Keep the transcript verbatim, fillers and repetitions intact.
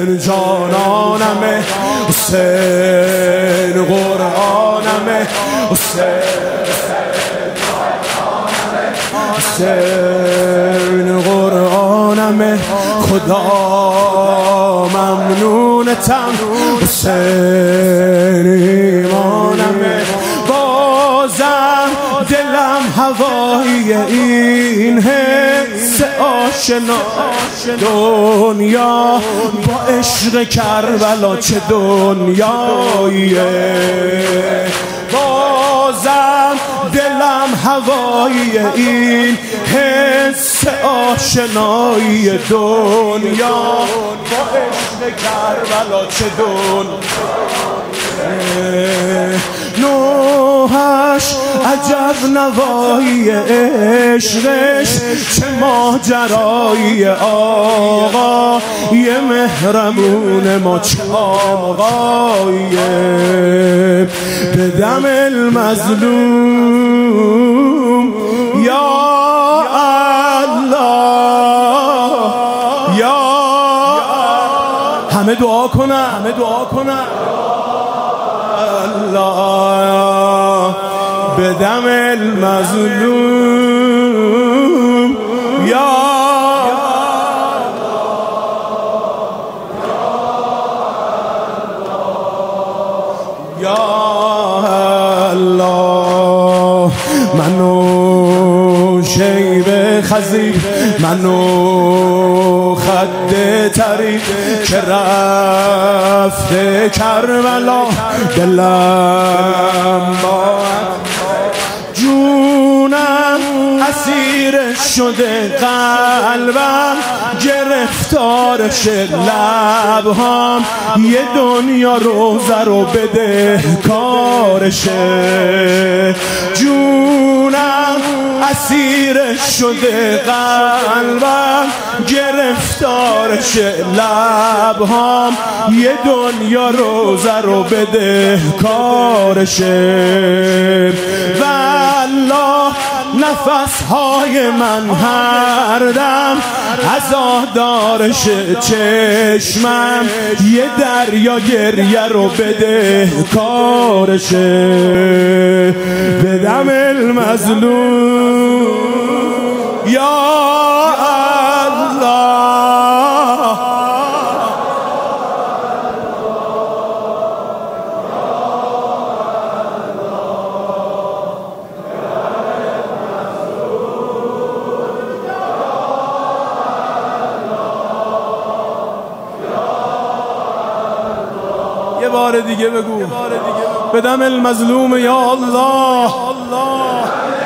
حسین جانانمه، حسین قرآنمه، حسین قرآنمه، خدا ممنونتم، حسین ایمانمه. بازم دلم هوای این حس آشنا، دنیا با عشق کربلا چه دنیاییه. بازم دلم هوای این حس آشنایی دنیا با عشق کربلا چه دنیاییه. نوحش عجب نوایی عشقش چه ماجرایی، آقا یه مهربون ما چه آقاییه. به دم المظلوم یا الله، یا همه دعا کنن، همه دعا کنن الله. به دم المظلوم یا یا الله. منو شیب خزی، منو خد طریق که رفته کربلا، دلم با جونم اسیر شده، قلبم گرفتارش، لبهام یه دنیا روزه رو بده کارشه. جونم اسیر شده، قلبم گرفتارش، لبهام یه دنیا روزه رو بده کارشه. والله نفسهای من هر دم عزادارش، چشمم یه دریا گریه رو بده کارشه. به دم المظلوم یا یه بار دیگه بگو، به دم المظلوم یا الله.